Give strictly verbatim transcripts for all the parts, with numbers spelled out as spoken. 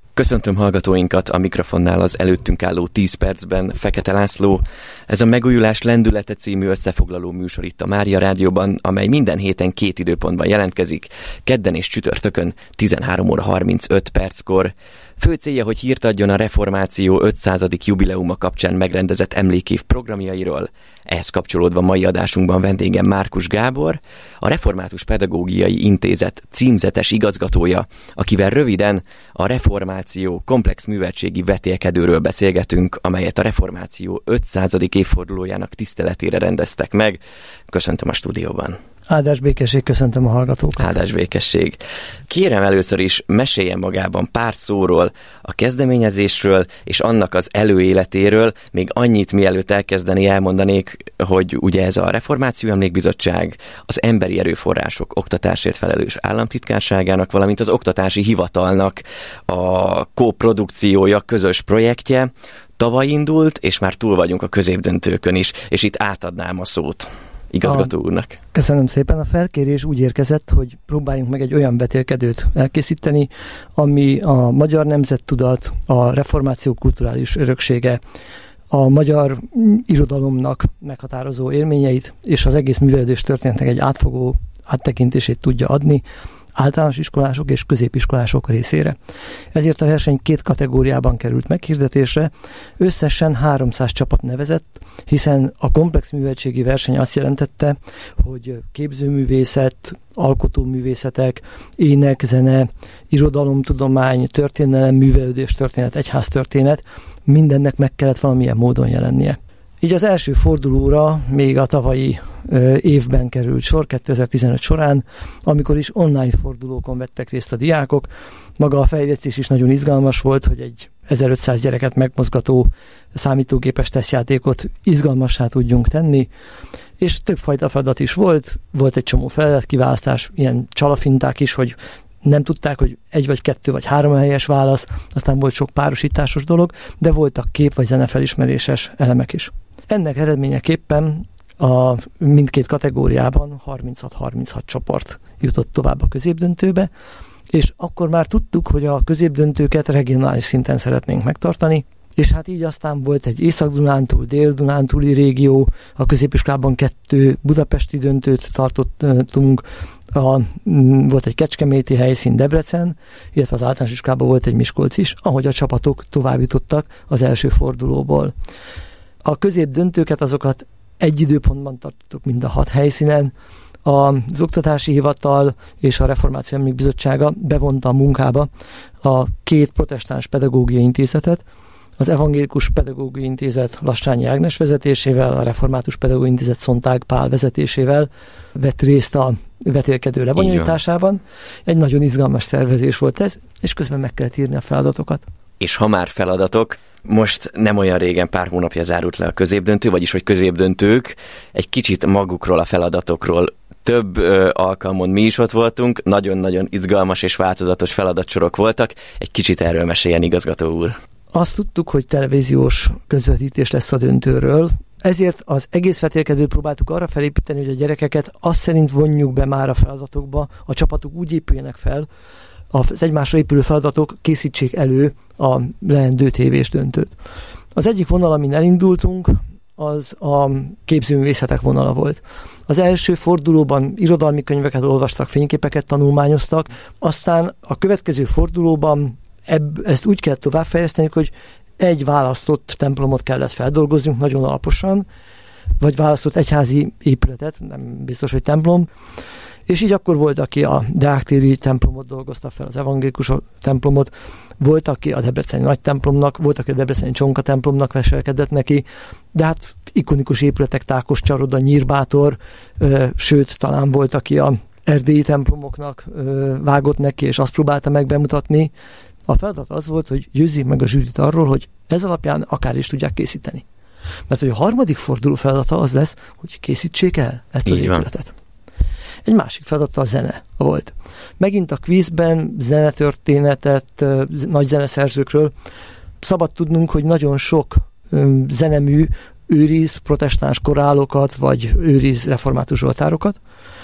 Köszöntöm hallgatóinkat, a mikrofonnál az előttünk álló tíz percben Fekete László. Ez a Megújulás lendülete című összefoglaló műsor itt a Mária Rádióban, amely minden héten két időpontban jelentkezik, kedden és csütörtökön tizenhárom óra harmincöt perckor. Fő célja, hogy hírt adjon a reformáció ötszázadik jubileuma kapcsán megrendezett emlékév programjairól. Ehhez kapcsolódva mai adásunkban vendégem Márkus Gábor, a Református Pedagógiai Intézet címzetes igazgatója, akivel röviden a reformáció komplex műveltségi vetélkedőről beszélgetünk, amelyet a reformáció ötszázadik évfordulójának tiszteletére rendeztek meg. Köszöntöm a stúdióban. Áldás békesség, köszöntöm a hallgatókat. Áldás békesség. Kérem először is meséljen magában pár szóról, a kezdeményezésről és annak az előéletéről. Még annyit mielőtt elkezdeni elmondanék, hogy ugye ez a Reformáció Emlékbizottság az Emberi Erőforrások Oktatásért Felelős Államtitkárságának, valamint az Oktatási Hivatalnak a koprodukciója, közös projektje. Tavaly indult, és már túl vagyunk a középdöntőkön is, és itt átadnám a szót igazgató úrnak. Köszönöm szépen. A felkérés úgy érkezett, hogy próbáljunk meg egy olyan vetélkedőt elkészíteni, ami a magyar nemzettudat, a reformáció kulturális öröksége, a magyar irodalomnak meghatározó élményeit és az egész művelődés történetnek egy átfogó áttekintését tudja adni általános iskolások és középiskolások részére. Ezért a verseny két kategóriában került meghirdetésre, összesen háromszáz csapat nevezett, hiszen a komplex műveltségi verseny azt jelentette, hogy képzőművészet, alkotóművészetek, ének, zene, irodalomtudomány, történelem, művelődés történet, egyháztörténet, mindennek meg kellett valamilyen módon jelennie. Így az első fordulóra még a tavalyi ö, évben került sor, kétezer-tizenöt során, amikor is online fordulókon vettek részt a diákok. Maga a fejlesztés is nagyon izgalmas volt, hogy egy ezerötszáz gyereket megmozgató számítógépes tesztjátékot izgalmassá tudjunk tenni, és többfajta feladat is volt, volt egy csomó feladatkiválasztás, ilyen csalafinták is, hogy nem tudták, hogy egy vagy kettő vagy három helyes válasz, aztán volt sok párosításos dolog, de voltak kép- vagy zenefelismeréses elemek is. Ennek eredményeképpen a mindkét kategóriában harminchat harminchat csoport jutott tovább a középdöntőbe, és akkor már tudtuk, hogy a középdöntőket regionális szinten szeretnénk megtartani, és hát így aztán volt egy Észak-Dunántúl, Dél-Dunántúli régió, a középiskolában kettő budapesti döntőt tartottunk, a, volt egy kecskeméti helyszín, Debrecen, illetve az általános iskolában volt egy Miskolc is, ahogy a csapatok tovább jutottak az első fordulóból. A középdöntőket azokat egy időpontban tartottuk mind a hat helyszínen. Az Oktatási Hivatal és a Reformáció Emlékbizottsága bevonta a munkába a két protestáns pedagógiai intézetet, az Evangélikus Pedagógiai Intézet Lassányi Ágnes vezetésével, a Református Pedagógiai Intézet Szontág Pál vezetésével vett részt a vetélkedő lebonyolításában. Egy nagyon izgalmas szervezés volt ez, és közben meg kellett írni a feladatokat. És ha már feladatok, most nem olyan régen, pár hónapja zárult le a középdöntő, vagyis hogy középdöntők, egy kicsit magukról, a feladatokról. Több ö, alkalmon mi is ott voltunk, nagyon-nagyon izgalmas és változatos feladatsorok voltak. Egy kicsit erről meséljen, igazgató úr. Azt tudtuk, hogy televíziós közvetítés lesz a döntőről, ezért az egész vetélkedőt próbáltuk arra felépíteni, hogy a gyerekeket azt szerint vonjuk be már a feladatokba, a csapatok úgy épüljenek fel, az egymásra épülő feladatok készítsék elő a leendő tévés döntőt. Az egyik vonal, amin elindultunk, az a képzőművészetek vonala volt. Az első fordulóban irodalmi könyveket olvastak, fényképeket tanulmányoztak, aztán a következő fordulóban ebb, ezt úgy kell továbbfejleszteni, hogy egy választott templomot kellett feldolgoznunk nagyon alaposan, vagy választott egyházi épületet, nem biztos, hogy templom, és így akkor volt, aki a deáktéri templomot dolgozta fel, az evangélikus templomot, volt, aki a debreceni nagy templomnak, volt, aki a debreceni csonka templomnak veselkedett neki, de hát ikonikus épületek, Tákos csaroda, Nyírbátor, ö, sőt, talán volt, aki a erdélyi templomoknak ö, vágott neki, és azt próbálta meg bemutatni. A feladat az volt, hogy győzzék meg a zsűrit arról, hogy ez alapján akár is tudják készíteni. Mert hogy a harmadik forduló feladata az lesz, hogy készítsék el ezt az épületet. Egy másik feladata a zene volt. Megint a kvízben zenetörténetet, nagy zeneszerzőkről szabad tudnunk, hogy nagyon sok zenemű őriz protestáns korálokat, vagy őriz református zsoltárokat.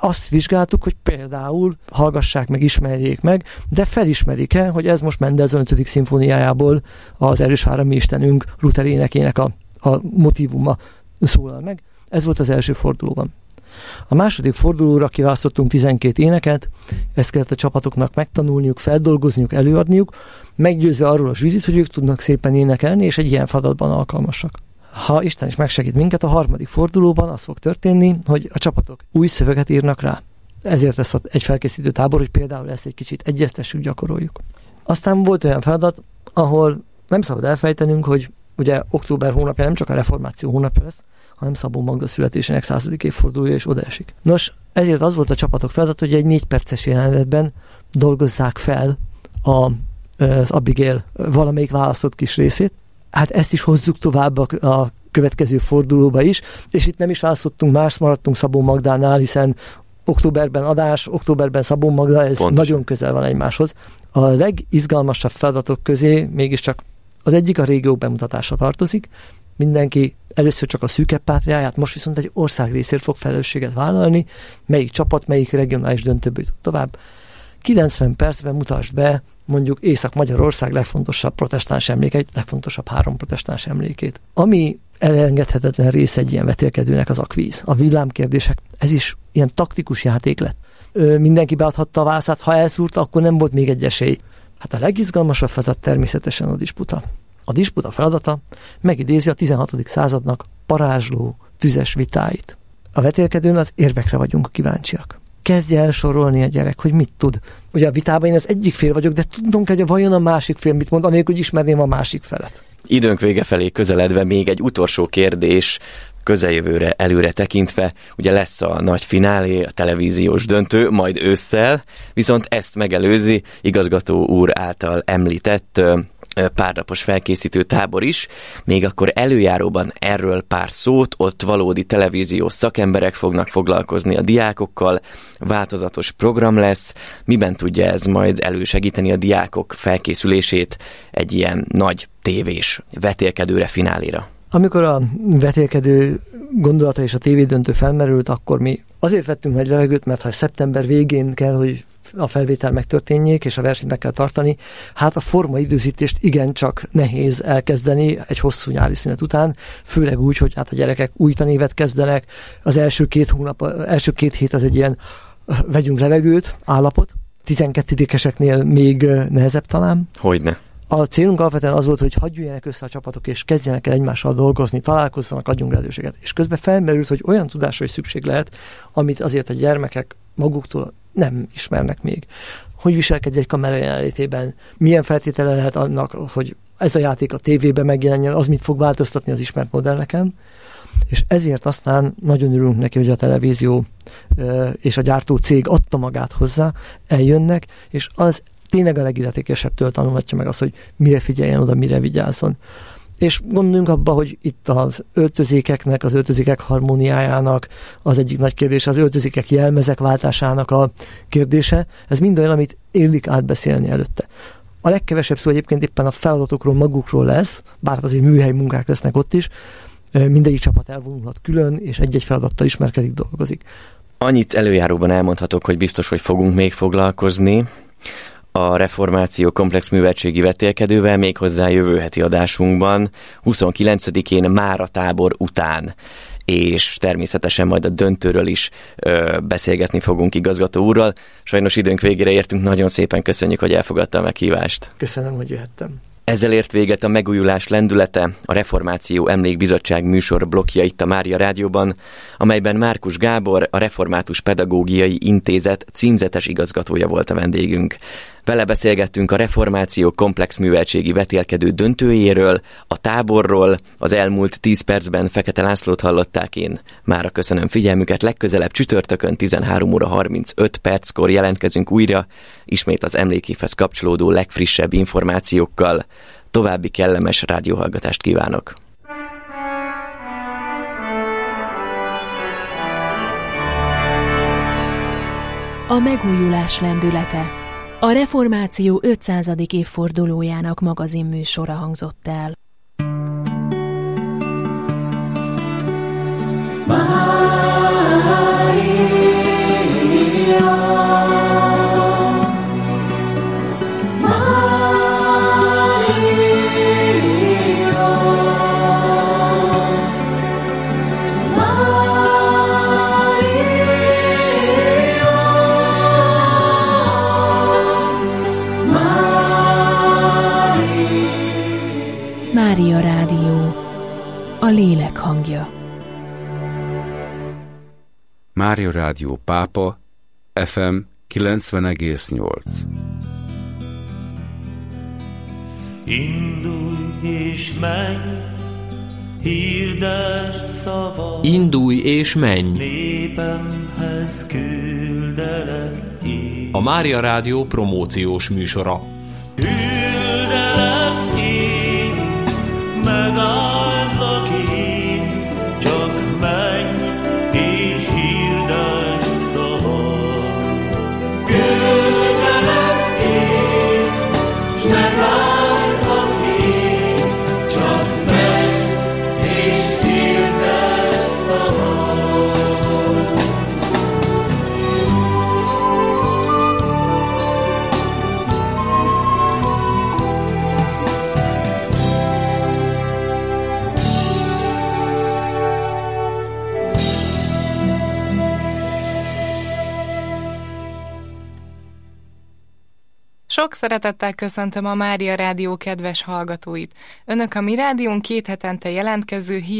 azt vizsgáltuk, hogy például hallgassák meg, ismerjék meg, de felismerik-e, hogy ez most Mendelssohn ötödik szimfóniájából az Erős vár mi Istenünk Luther énekének a, a motívuma szólal meg. Ez volt az első fordulóban. A második fordulóra kiválasztottunk tizenkét éneket, ezt kellett a csapatoknak megtanulniuk, feldolgozniuk, előadniuk, meggyőzve arról a zsűrit, hogy ők tudnak szépen énekelni, és egy ilyen feladatban alkalmasak. Ha Isten is megsegít minket, a harmadik fordulóban az fog történni, hogy a csapatok új szöveget írnak rá. Ezért lesz egy felkészítő tábor, hogy például ezt egy kicsit egyeztessük, gyakoroljuk. Aztán volt olyan feladat, ahol nem szabad elfejtenünk, hogy ugye október hónapja nem csak a reformáció hónapja lesz, hanem Szabó Magda születésének századik évfordulója is odaesik. Nos, ezért az volt a csapatok feladat, hogy egy négy perces jelenetben dolgozzák fel a, az Abigail valamelyik választott kis részét. Hát ezt is hozzuk tovább a, a következő fordulóba is, és itt nem is választottunk más, maradtunk Szabó Magdánál, hiszen októberben adás, októberben Szabó Magda, ez Pontosan. Nagyon közel van egymáshoz. A legizgalmasabb feladatok közé mégiscsak az egyik a régió bemutatása tartozik, mindenki először csak a szűkebb pátriáját, most viszont egy ország részért fog felelősséget vállalni, melyik csapat, melyik regionális döntőbe jut tovább. kilencven percben mutasd be mondjuk Észak-Magyarország legfontosabb protestáns emlékeit, legfontosabb három protestáns emlékét. Ami elengedhetetlen része egy ilyen vetélkedőnek az a kvíz, a villámkérdések, ez is ilyen taktikus játék lett. Ö, mindenki beadhatta a válaszát, ha elszúrta, akkor nem volt még egy esély. Hát a legizgalmasabb feladat természetesen a disputa. A disputa feladata megidézi a tizenhatodik századnak parázsló, tüzes vitáit. A vetélkedőn az érvekre vagyunk kíváncsiak. Kezdje el sorolni a gyerek, hogy mit tud. Ugye a vitában én az egyik fél vagyok, de tudnunk, hogy vajon a másik fél mit mond, anélkül, hogy ismerném a másik felet. Időnk vége felé közeledve még egy utolsó kérdés, közeljövőre előre tekintve, ugye lesz a nagy finálé, a televíziós döntő, majd ősszel, viszont ezt megelőzi igazgató úr által említett párnapos felkészítő tábor is, még akkor előjáróban erről pár szót, ott valódi televíziós szakemberek fognak foglalkozni a diákokkal, változatos program lesz, miben tudja ez majd elősegíteni a diákok felkészülését egy ilyen nagy tévés vetélkedőre, fináléra? Amikor a vetélkedő gondolata és a tévédöntő felmerült, akkor mi azért vettünk nagy levegőt, mert ha szeptember végén kell, hogy a felvétel megtörténjék, és a versenyt meg kell tartani, hát a formaidőzítést igencsak nehéz elkezdeni egy hosszú nyári szünet után, főleg úgy, hogy hát a gyerekek új tanévet kezdenek, az első két hónap, első két hét az egy ilyen vegyünk levegőt állapot, tizenkettedikeseknél még nehezebb talán. Hogyne. A célunk alapvetően az volt, hogy hagyjuk össze a csapatok, és kezdjenek el egymással dolgozni, találkozzanak, adjunk lehetőséget. És közben felmerült, hogy olyan tudásra is szükség lehet, amit azért a gyermekek maguktól nem ismernek még. Hogy viselkedj egy kamera jelenlétében, milyen feltétele lehet annak, hogy ez a játék a tévében megjelenjen, az mit fog változtatni az ismert modelleken, és ezért aztán nagyon örülünk neki, hogy a televízió és a gyártó cég adta magát hozzá, eljönnek, és az tényleg a legilletékesebbtől tanulhatja meg azt, hogy mire figyeljen oda, mire vigyázzon. És gondoljunk abba, hogy itt az öltözékeknek, az öltözékek harmóniájának az egyik nagy kérdés, az öltözékek jelmezek váltásának a kérdése, ez mind olyan, amit illik átbeszélni előtte. A legkevesebb szó egyébként éppen a feladatokról magukról lesz, bár azért műhely munkák lesznek ott is, mindegyik csapat elvonulhat külön, és egy-egy feladattal ismerkedik, dolgozik. Annyit előjáróban elmondhatok, hogy biztos, hogy fogunk még foglalkozni a reformáció komplex műveltségi vetélkedővel, méghozzá jövő heti adásunkban, huszonkilencedikén már a tábor után, és természetesen majd a döntőről is ö, beszélgetni fogunk igazgató úrral. Sajnos időnk végére értünk, nagyon szépen köszönjük, hogy elfogadta a meghívást. Köszönöm, hogy jöhettem. Ezzel ért véget a Megújulás lendülete, a Reformáció Emlékbizottság műsor blokkja itt a Mária Rádióban, amelyben Márkus Gábor, a Református Pedagógiai Intézet címzetes igazgatója volt a vendégünk. Vele beszélgettünk a reformáció komplex műveltségi vetélkedő döntőjéről, a táborról, az elmúlt tíz percben Fekete Lászlót hallották, én. Mára köszönöm figyelmüket, legközelebb csütörtökön tizenhárom óra harmincöt perckor jelentkezünk újra, ismét az emlékévhez kapcsolódó legfrissebb információkkal. További kellemes rádióhallgatást kívánok! A megújulás lendülete. A reformáció ötszázadik évfordulójának magazinműsora hangzott el. Mária. Mária Rádió, a lélek hangja. Mária Rádió Pápa, ef em kilencven egész nyolc. Indulj és menj, hirdesd szavad. Indulj és menj! Népemhez küldelek én. A Mária Rádió promóciós műsora. Küldelek én, megállok én, csak menj és hirdesd szavad. Küldelek én, s megállok én, csak menj és hirdesd szavad. Sok szeretettel köszöntöm a Mária Rádió kedves hallgatóit. Önök a mi rádión két hetente jelentkező hír